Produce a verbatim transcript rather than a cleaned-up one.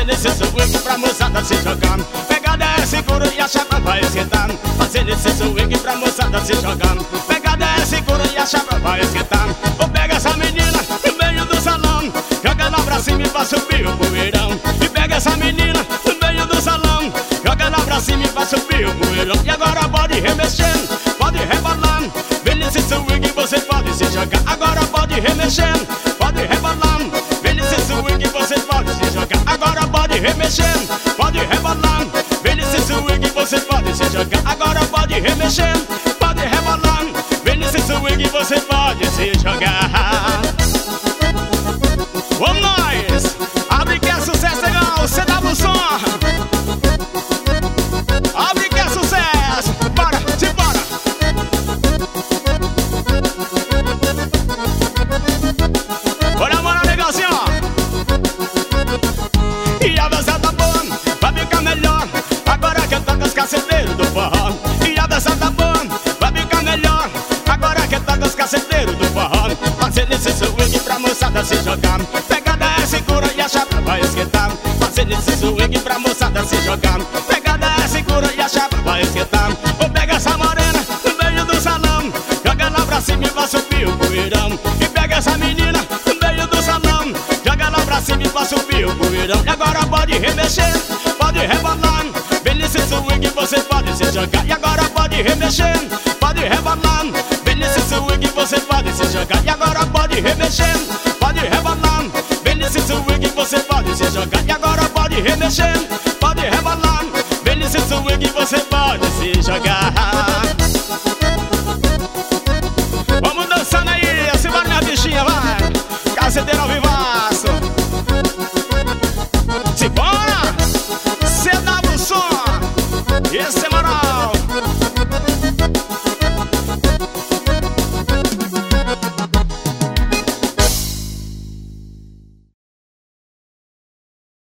fazendo esse swing pra moçada se jogar. Pegada é segura e a chapa vai esquentar. Fazendo esse swing pra moçada se jogar. Pegada é segura e a chapa vai esquentar. Ou pega essa menina no meio do salão, joga ela pra cima e vai subir o poeirão. E pega essa menina no meio do salão, joga ela pra cima e vai subir o poeirão. E agora pode remexendo, pode rebolando. Vem nesse swing você pode se jogar. Agora pode remexendo, pode rebolando. Vem nesse swing você pode se jogar. Agora pode remexendo, pode rebolando. Vem nesse swing você pode se jogar. Agora pode remexendo, pode rebolando. Vem nesse swing você pode se jogar. Vamos nós! Abre que é sucesso legal, você dá o som. Abre que é sucesso, bora, simbora. Bora, bora, legalzinho, ó. E a dança tá boa, vai ficar melhor agora que eu toco os caceteiros do forró. E a dança tá boa, vai ficar melhor agora que eu toco os caceteiros do forró. Fazendo esse swing pra moçada se jogar. Pegada é segura e a chapa vai esquentar. Fazendo esse swing pra moçada se jogar. Pegada é segura e a chapa vai esquentar. Ou pega essa morena no meio do salão, joga lá pra cima e vai subir o poeirão. E pega essa menina no meio do salão, joga lá pra cima e vai subir o poeirão. E agora pode remexer, pode rebolar. Vem nesse swing você pode se jogar. E agora pode remexer, pode rebolar. Vem nesse swing você pode se jogar. E agora pode remexer, pode rebolar. Vem nesse swing você pode se jogar. E agora pode remexer, pode rebolar. Vem nesse swing você pode se jogar. Vamos dançando aí, assim vai minha bichinha, vai. Caceteiro ao vivaço. Simbora, cê dá o som. Esse é